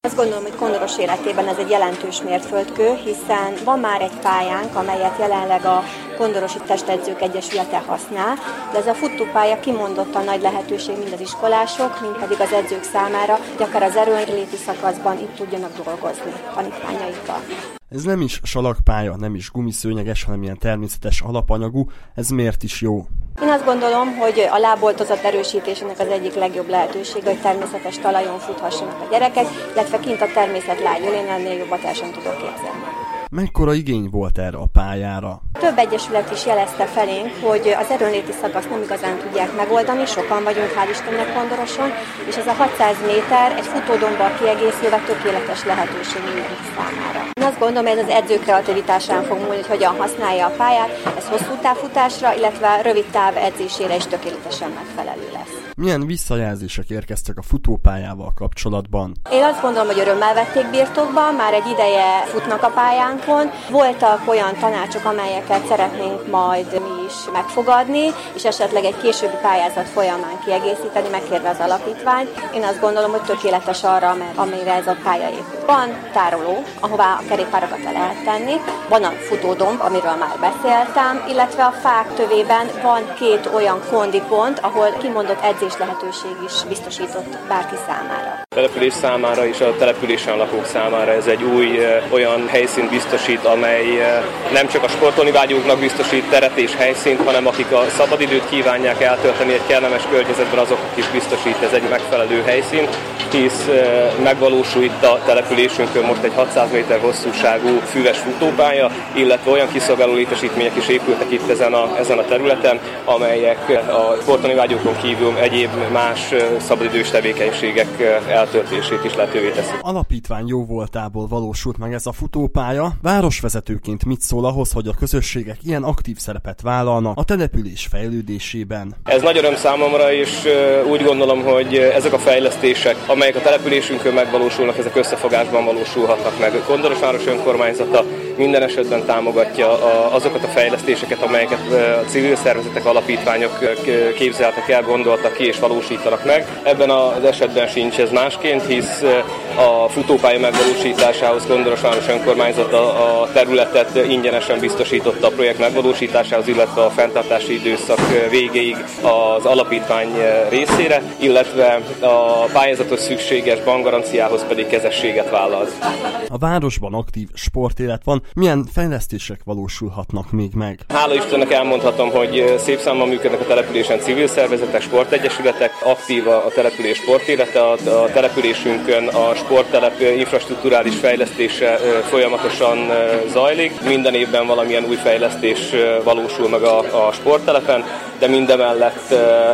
Azt gondolom, hogy Kondoros életében ez egy jelentős mérföldkő, hiszen van már egy pályánk, amelyet jelenleg a Kondorosi Testedzők Egyesülete használ, de ez a futópálya kimondottan nagy lehetőség mind az iskolások, mind pedig az edzők számára, hogy akár az erőnléti szakaszban itt tudjanak dolgozni tanítványaikkal. Ez nem is salakpálya, nem is gumiszőnyeges, hanem ilyen természetes alapanyagú. Ez miért is jó? Én azt gondolom, hogy a láboltozat erősítésének az egyik legjobb lehetősége, hogy természetes talajon futhassanak a gyerekek, illetve kint a természet lágyul, én ennél jobbat el sem tudok képzelni. Mekkora igény volt erre a pályára? Több egyesület is jelezte felénk, hogy az erőnléti szakaszt nem igazán tudják megoldani, sokan vagyunk, hál' Istennek Kondoroson, és ez a 600 méter egy futódombbal kiegészülve tökéletes lehetőség mindenki számára. Én azt gondolom, hogy ez az edző kreativitásán fog múlni, hogy hogyan használja a pályát, ez hosszú távfutásra, illetve rövid táv edzésére is tökéletesen megfelelő lesz. Milyen visszajelzések érkeztek a futópályával kapcsolatban? Én azt gondolom, hogy örömmel vették birtokba, már egy ideje futnak a pályánkon. Voltak olyan tanácsok, amelyeket szeretnénk majd mi is megfogadni, és esetleg egy későbbi pályázat folyamán kiegészíteni, megkérve az alapítványt. Én azt gondolom, hogy tökéletes arra, amire ez a pálya épül. Van tároló, ahová a kerékpárokat le lehet tenni, van a futódomb, amiről már beszéltem, illetve a fák tövében van 2 olyan kondipont, ahol kimondott edzés lehetőség is biztosított bárki számára. A település számára és a településen lakók számára ez egy új olyan helyszínt biztosít, amely nem csak a sportolni vágyóknak biztosít teret és helyszínt, hanem akik a szabadidőt kívánják eltölteni egy kellemes környezetben, azoknak is biztosít ez egy megfelelő helyszín, hisz megvalósul itt a településünkön most egy 600 méter hosszúságú füves futópálya, illetve olyan kiszolgáló létesítmények is épültek itt ezen a területen, amelyek a sportolni vágyókon kívül egyéb más szabadidős tevékenységek eltöltését is lehetővé teszik. Alapítvány jóvoltából valósult meg ez a futópálya. Városvezetőként mit szól ahhoz, hogy a közösségek ilyen aktív szerepet vállalnak a település fejlődésében? Ez nagy öröm számomra, és úgy gondolom, hogy ezek a fejlesztések, amelyek a településünkön megvalósulnak, ezek összefogásban valósulhatnak meg. Kondoros város önkormányzata minden esetben támogatja azokat a fejlesztéseket, amelyeket a civil szervezetek, alapítványok képzeltek el, gondoltak ki és valósítanak meg. Ebben az esetben sincs ez másként, hisz a futópálya megvalósításához Kondoros város önkormányzata a területet ingyenesen biztosította a projekt megvalósításához, illetve a fenntartási időszak végéig az alapítvány részére, illetve a pályázatos szükséges bankgaranciához pedig kezességet vállalt. A városban aktív sportélet van, milyen fejlesztések valósulhatnak még meg? Hála Istennek elmondhatom, hogy szép számban működnek a településen civil szervezetek, sportegyesületek, aktív a település sportélete, a településünkön a sporttelep infrastrukturális fejlesztése folyamatosan zajlik. Minden évben valamilyen új fejlesztés valósul meg a sporttelepen, de mindemellett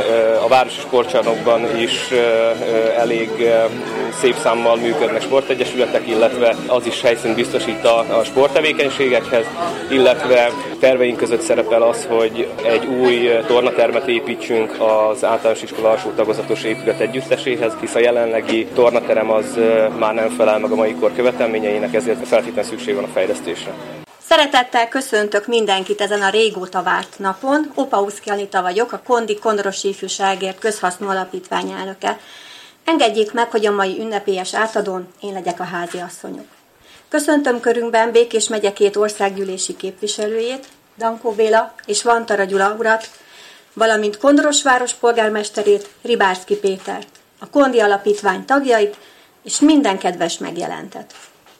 a városi sportcsarnokban is elég szép számmal működnek sportegyesületek, illetve az is helyszínt biztosít a sporttevékenységekhez, illetve terveink között szerepel az, hogy egy új tornatermet építsünk az általános iskola alsó tagozatos épület együtteséhez, hisz a jelenlegi tornaterem az már nem felel meg a mai kor követelményeinek, ezért feltétlenül szükség van a fejlesztésre. Szeretettel köszöntök mindenkit ezen a régóta várt napon. Opauszki Anita vagyok, a Kondorosi Ifjúságért Közhasznú Alapítvány elnöke. Engedjék meg, hogy a mai ünnepélyes átadón én legyek a háziasszonyuk. Köszöntöm körünkben Békés megye 2 országgyűlési képviselőjét, Dankó Béla és Vantara Gyula urat, valamint Kondorosváros polgármesterét, Ribárszky Pétert, a Kondi Alapítvány tagjait és minden kedves megjelentet.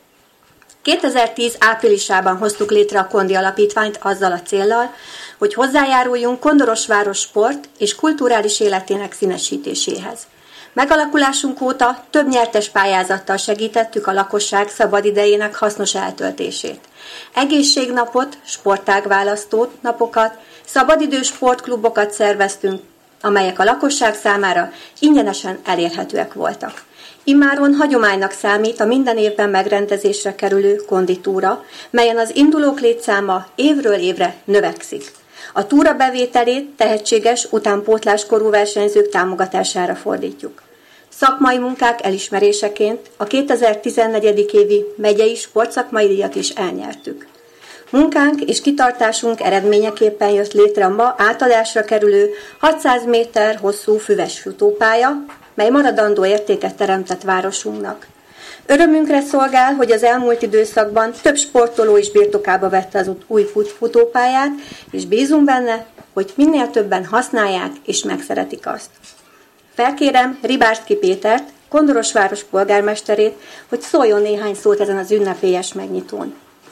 2010 áprilisában hoztuk létre a Kondi Alapítványt azzal a céllal, hogy hozzájáruljunk Kondorosváros sport és kulturális életének színesítéséhez. Megalakulásunk óta több nyertes pályázattal segítettük a lakosság szabadidejének hasznos eltöltését. Egészségnapot, sportágválasztó napokat, szabadidős sportklubokat szerveztünk, amelyek a lakosság számára ingyenesen elérhetőek voltak. Immáron hagyománynak számít a minden évben megrendezésre kerülő konditúra, melyen az indulók létszáma évről évre növekszik. A túra bevételét tehetséges utánpótláskorú versenyzők támogatására fordítjuk. Szakmai munkák elismeréseként a 2014. évi megyei sportszakmai díjat is elnyertük. Munkánk és kitartásunk eredményeképpen jött létre a ma átadásra kerülő 600 méter hosszú füves futópálya, mely maradandó értéket teremtett városunknak. Örömünkre szolgál, hogy az elmúlt időszakban több sportoló is birtokába vette az új futópályát, és bízunk benne, hogy minél többen használják és megszeretik azt. Felkérem Ribárszky Pétert, Kondorosváros polgármesterét, hogy szóljon néhány szót ezen az ünnepélyes megnyitón.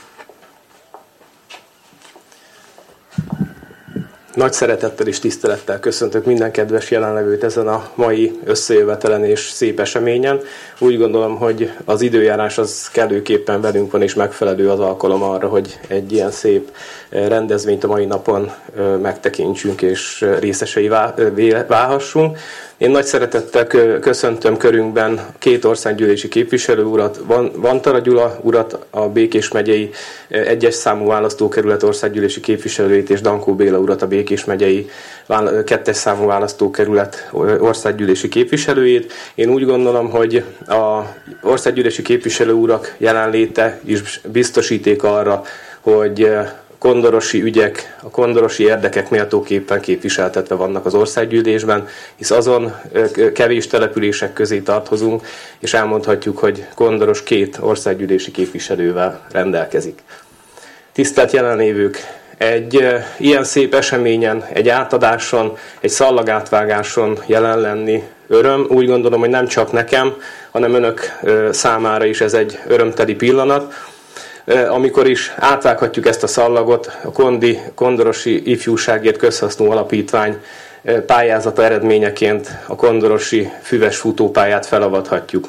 Nagy szeretettel és tisztelettel köszöntök minden kedves jelenlevőt ezen a mai összejövetelen és szép eseményen. Úgy gondolom, hogy az időjárás az kellőképpen velünk van, és megfelelő az alkalom arra, hogy egy ilyen szép rendezvényt a mai napon megtekintsünk és részesei válhassunk. Én nagy szeretettel köszöntöm körünkben két országgyűlési képviselő urat, Vantara Gyula urat, a Békés megyei 1-es számú választókerület országgyűlési képviselőjét, és Dankó Béla urat, a Békés megyei 2-es számú választókerület országgyűlési képviselőjét. Én úgy gondolom, hogy az országgyűlési képviselő urak jelenléte is biztosíték arra, hogy kondorosi ügyek, a kondorosi érdekek méltóképpen képviseltetve vannak az országgyűlésben, hisz azon kevés települések közé tartozunk, és elmondhatjuk, hogy Kondoros 2 országgyűlési képviselővel rendelkezik. Tisztelt jelenlévők! Egy ilyen szép eseményen, egy átadáson, egy szallagátvágáson jelen lenni öröm. Úgy gondolom, hogy nem csak nekem, hanem önök számára is ez egy örömteli pillanat. Amikor is átvághatjuk ezt a szallagot, a Kondorosi Ifjúságért Közhasznú Alapítvány pályázata eredményeként a kondorosi füves futópályát felavathatjuk.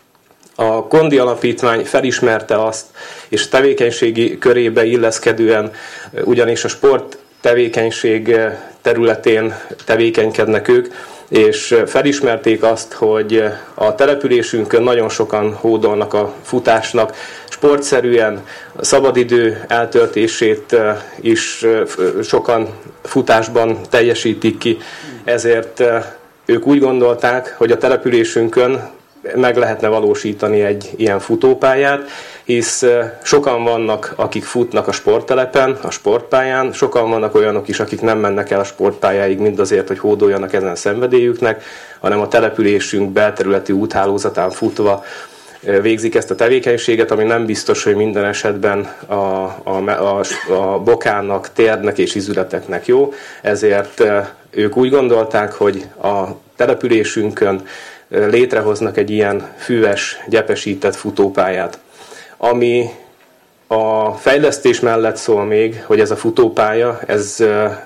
A Kondi Alapítvány felismerte azt, és a tevékenységi körébe illeszkedően, ugyanis a sport tevékenység területén tevékenykednek ők, és felismerték azt, hogy a településünkön nagyon sokan hódolnak a futásnak, sportszerűen a szabadidő eltöltését is sokan futásban teljesítik ki, ezért ők úgy gondolták, hogy a településünkön meg lehetne valósítani egy ilyen futópályát, hisz sokan vannak, akik futnak a sporttelepen, a sportpályán, sokan vannak olyanok is, akik nem mennek el a sportpályáig mindazért, hogy hódoljanak ezen szenvedélyüknek, hanem a településünk belterületi úthálózatán futva végzik ezt a tevékenységet, ami nem biztos, hogy minden esetben a bokának, térdnek és izületeknek jó, ezért ők úgy gondolták, hogy a településünkön létrehoznak egy ilyen füves, gyepesített futópályát. Ami a fejlesztés mellett szól még, hogy ez a futópálya, ez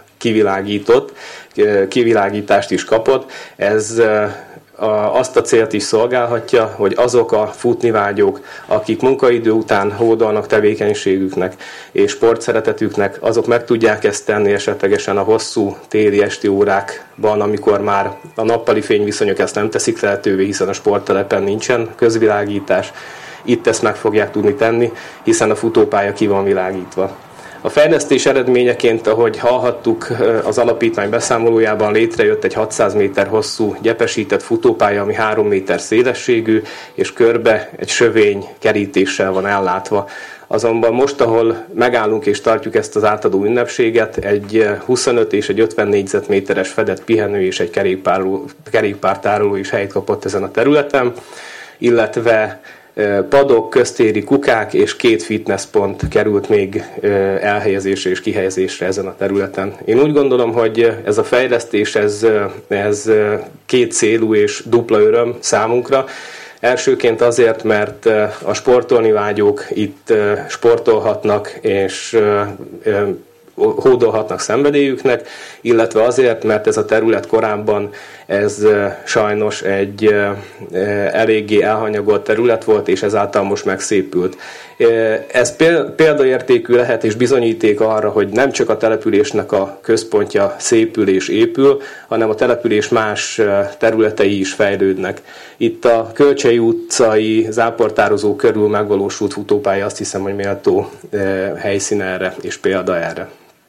kivilágítást is kapott, ez azt a célt is szolgálhatja, hogy azok a futnivágyók, akik munkaidő után hódolnak tevékenységüknek és sportszeretetüknek, azok meg tudják ezt tenni esetlegesen a hosszú téli esti órákban, amikor már a nappali fényviszonyok ezt nem teszik lehetővé, hiszen a sporttelepen nincsen közvilágítás. Itt ezt meg fogják tudni tenni, hiszen a futópálya ki van világítva. A fejlesztés eredményeként, ahogy hallhattuk, az alapítvány beszámolójában létrejött egy 600 méter hosszú gyepesített futópálya, ami 3 méter szélességű, és körbe egy sövény kerítéssel van ellátva. Azonban most, ahol megállunk és tartjuk ezt az átadó ünnepséget, egy 25 és egy 50 négyzetméteres fedett pihenő és egy kerékpártároló is helyt kapott ezen a területen, illetve padok, köztéri kukák és 2 fitnesspont került még elhelyezésre és kihelyezésre ezen a területen. Én úgy gondolom, hogy ez a fejlesztés, ez 2 célú és dupla öröm számunkra. Elsőként azért, mert a sportolni vágyók itt sportolhatnak és hódolhatnak szenvedélyüknek, illetve azért, mert ez a terület korábban ez sajnos egy eléggé elhanyagolt terület volt, és ezáltal most megszépült. Ez példaértékű lehet és bizonyíték arra, hogy nem csak a településnek a központja szépül és épül, hanem a település más területei is fejlődnek. Itt a Kölcsei utcai záportározó körül megvalósult futópálya, azt hiszem, hogy méltó helyszín erre és példa erre.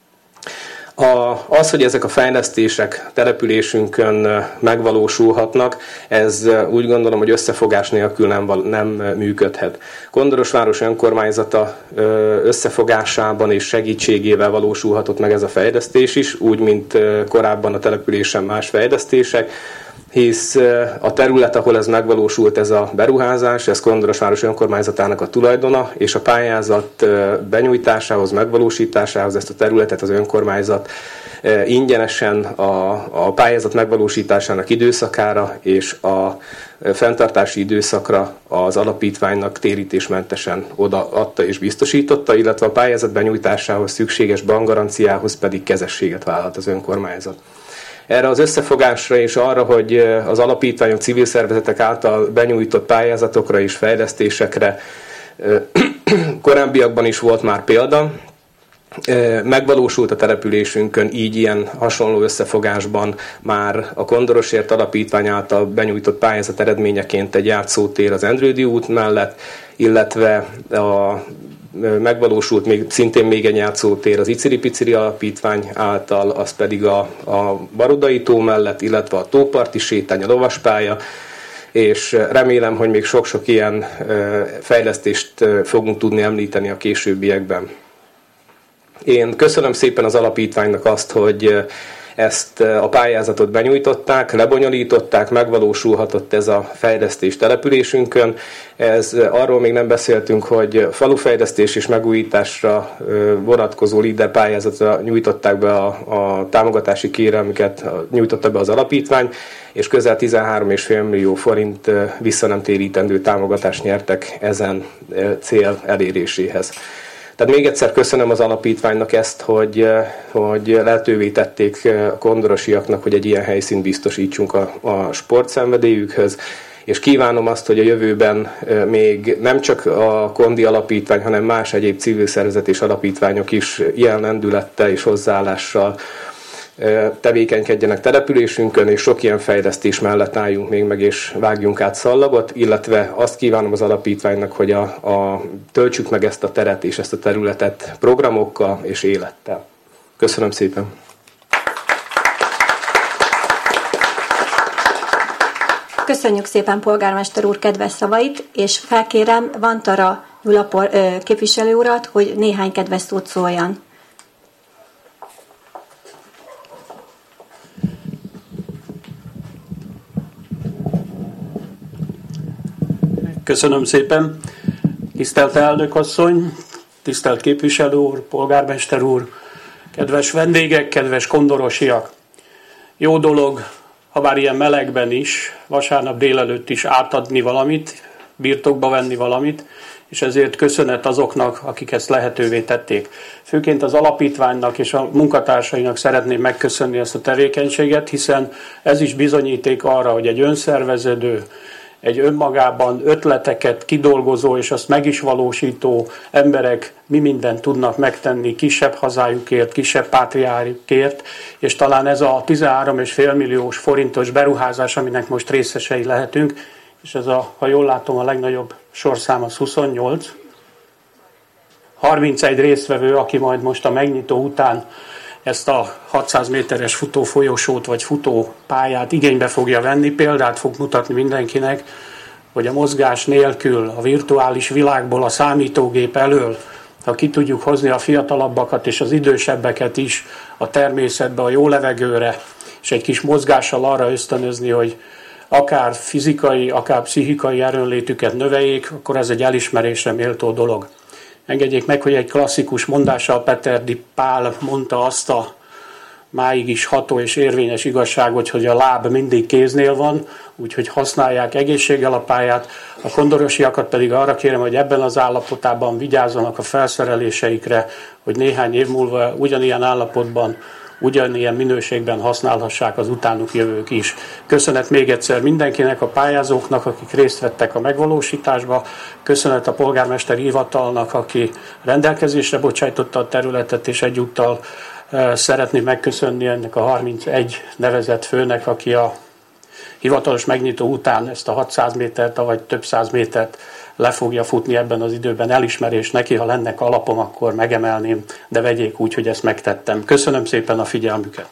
Az, hogy ezek a fejlesztések településünkön megvalósulhatnak, ez úgy gondolom, hogy összefogás nélkül nem működhet. Kondorosváros önkormányzata összefogásában és segítségével valósulhatott meg ez a fejlesztés is, úgy, mint korábban a településen más fejlesztések. hisz a terület, ahol ez megvalósult, ez a beruházás, ez Kondorosváros önkormányzatának a tulajdona, és a pályázat benyújtásához, megvalósításához ezt a területet az önkormányzat ingyenesen a pályázat megvalósításának időszakára és a fenntartási időszakra az alapítványnak térítésmentesen odaadta és biztosította, illetve a pályázat benyújtásához szükséges bankgaranciához pedig kezességet vállalt az önkormányzat. Erre az összefogásra és arra, hogy az alapítványok, civil szervezetek által benyújtott pályázatokra és fejlesztésekre korábbiakban is volt már példa, megvalósult a településünkön így ilyen hasonló összefogásban már a Kondorosért Alapítvány által benyújtott pályázat eredményeként egy játszótér az Endrődy út mellett, illetve megvalósult szintén még egy játszótér az Iciri-Piciri Alapítvány által, az pedig a Barodai tó mellett, illetve a tóparti sétány, a lovaspálya, és remélem, hogy még sok-sok ilyen fejlesztést fogunk tudni említeni a későbbiekben. Én köszönöm szépen az alapítványnak azt, hogy ezt a pályázatot benyújtották, lebonyolították, megvalósulhatott ez a fejlesztés településünkön. Arról még nem beszéltünk, hogy falufejlesztés és megújításra vonatkozó LEADER pályázatra nyújtották be a támogatási kérelmüket, nyújtotta be az alapítvány, és közel 13,5 millió forint visszanemtérítendő támogatást nyertek ezen cél eléréséhez. Tehát még egyszer köszönöm az alapítványnak ezt, hogy lehetővé tették a kondorosiaknak, hogy egy ilyen helyszínt biztosítsunk a sportszenvedélyükhöz, és kívánom azt, hogy a jövőben még nem csak a Kondi Alapítvány, hanem más egyéb civil szervezet és alapítványok is ilyen lendülettel és hozzáállással tevékenykedjenek településünkön, és sok ilyen fejlesztés mellett álljunk még meg, és vágjunk át szallagot, illetve azt kívánom az alapítványnak, hogy töltsük meg ezt a teret és ezt a területet programokkal és élettel. Köszönöm szépen! Köszönjük szépen, polgármester úr, kedves szavait, és felkérem Vantara Gyula képviselő urat, hogy néhány kedves szót szóljon. Köszönöm szépen. Tisztelt elnök asszony, tisztelt képviselő úr, polgármester úr, kedves vendégek, kedves kondorosiak. Jó dolog, ha bár ilyen melegben is, vasárnap délelőtt is átadni valamit, birtokba venni valamit, és ezért köszönet azoknak, akik ezt lehetővé tették. Főként az alapítványnak és a munkatársainak szeretném megköszönni ezt a tevékenységet, hiszen ez is bizonyíték arra, hogy egy önszerveződő, egy önmagában ötleteket kidolgozó és azt meg is valósító emberek mi mindent tudnak megtenni kisebb hazájukért, kisebb pátriájukért, és talán ez a 13,5 milliós forintos beruházás, aminek most részesei lehetünk, és ez ha jól látom, a legnagyobb sorszám az 28. 31 résztvevő, aki majd most a megnyitó után ezt a 600 méteres futófolyosót vagy futópályát igénybe fogja venni, példát fog mutatni mindenkinek, hogy a mozgás nélkül, a virtuális világból, a számítógép elől, ha ki tudjuk hozni a fiatalabbakat és az idősebbeket is a természetbe, a jó levegőre, és egy kis mozgással arra ösztönözni, hogy akár fizikai, akár pszichikai erőnlétüket növeljék, akkor ez egy elismerésre méltó dolog. Engedjék meg, hogy egy klasszikus mondással Peterdi Pál mondta azt a máig is ható és érvényes igazságot, hogy a láb mindig kéznél van, úgyhogy használják egészséggel a pályát. A kondorosiakat pedig arra kérem, hogy ebben az állapotában vigyázzanak a felszereléseikre, hogy néhány év múlva ugyanilyen állapotban, ugyanilyen minőségben használhassák az utánuk jövők is. Köszönet még egyszer mindenkinek, a pályázóknak, akik részt vettek a megvalósításba. Köszönet a polgármester hivatalnak, aki rendelkezésre bocsájtotta a területet, és egyúttal szeretném megköszönni ennek a 31 nevezett főnek, aki a hivatalos megnyitó után ezt a 600 métert, vagy több száz métert le fogja futni ebben az időben. Elismerés neki, ha lenne alapom, akkor megemelném, de vegyék úgy, hogy ezt megtettem. Köszönöm szépen a figyelmüket.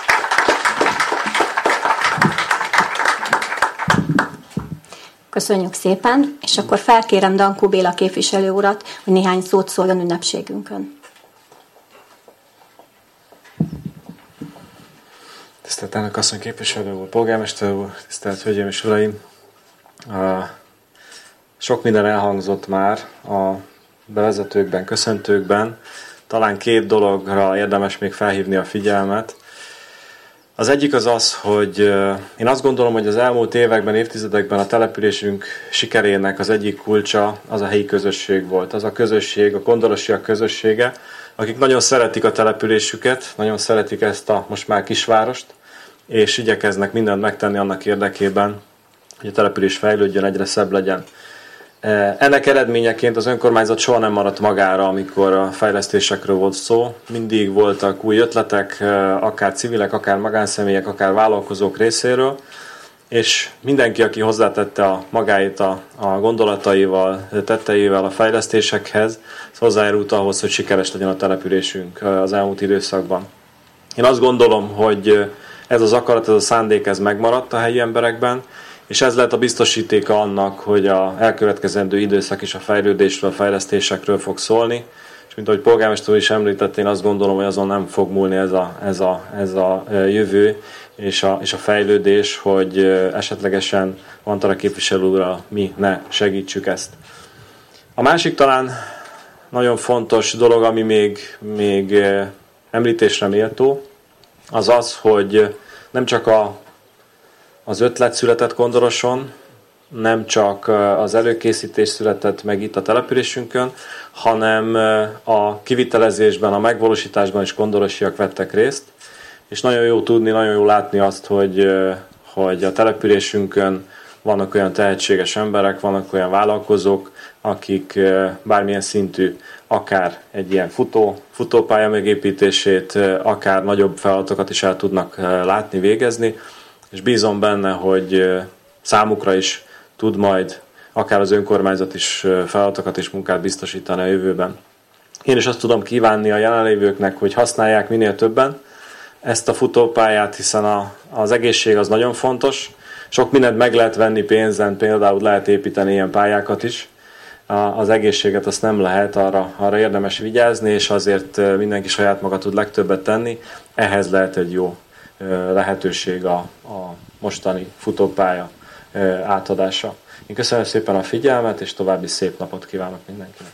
Köszönjük szépen, és akkor felkérem Dankó Béla képviselő urat, hogy néhány szót szóljon ünnepségünkön. Tisztelt elnök asszony, képviselő úr, polgármester úr, tisztelt hölgyeim és uraim! Sok minden elhangzott már a bevezetőkben, köszöntőkben. Talán 2 dologra érdemes még felhívni a figyelmet. Az egyik az, hogy én azt gondolom, hogy az elmúlt években, évtizedekben a településünk sikerének az egyik kulcsa az a helyi közösség volt. Az a közösség, a kondorosiak közössége, akik nagyon szeretik a településüket, nagyon szeretik ezt a most már kisvárost, és igyekeznek mindent megtenni annak érdekében, hogy a település fejlődjön, egyre szebb legyen. Ennek eredményeként az önkormányzat soha nem maradt magára, amikor a fejlesztésekről volt szó. Mindig voltak új ötletek, akár civilek, akár magánszemélyek, akár vállalkozók részéről, és mindenki, aki hozzátette a magáit a gondolataival, tetteivel a fejlesztésekhez, az hozzájárult ahhoz, hogy sikeres legyen a településünk az elmúlt időszakban. Én azt gondolom, hogy ez az akarat, ez a szándék, ez megmaradt a helyi emberekben, és ez lehet a biztosítéka annak, hogy a elkövetkezendő időszak is a fejlődésről, a fejlesztésekről fog szólni, és mint ahogy polgármester is említett, én azt gondolom, hogy azon nem fog múlni ez a jövő és a fejlődés, hogy esetlegesen Vantara képviselő úrral mi ne segítsük ezt. A másik talán nagyon fontos dolog, ami még említésre méltó, az, hogy nem csak az ötlet született Kondoroson, nem csak az előkészítés született meg itt a településünkön, hanem a kivitelezésben, a megvalósításban is kondorosiak vettek részt, és nagyon jó tudni, nagyon jó látni azt, hogy a településünkön vannak olyan tehetséges emberek, vannak olyan vállalkozók, akik bármilyen szintű, akár egy ilyen futópálya megépítését, akár nagyobb feladatokat is el tudnak látni, végezni, és bízom benne, hogy számukra is tud majd akár az önkormányzat is feladatokat és munkát biztosítani a jövőben. Én is azt tudom kívánni a jelenlévőknek, hogy használják minél többen ezt a futópályát, hiszen az egészség az nagyon fontos. Sok mindent meg lehet venni pénzen, például lehet építeni ilyen pályákat is. Az egészséget azt nem lehet, arra érdemes vigyázni, és azért mindenki saját maga tud legtöbbet tenni. Ehhez lehet egy jó lehetőség a mostani futópálya átadása. Én köszönöm szépen a figyelmet, és további szép napot kívánok mindenkinek.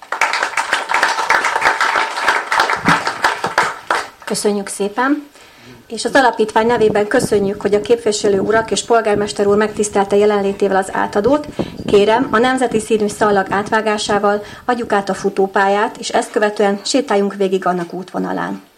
Köszönjük szépen! És az alapítvány nevében köszönjük, hogy a képviselő urak és polgármester úr megtisztelte jelenlétével az átadót. Kérem, a nemzeti színű szallag átvágásával adjuk át a futópályát, és ezt követően sétáljunk végig annak útvonalán.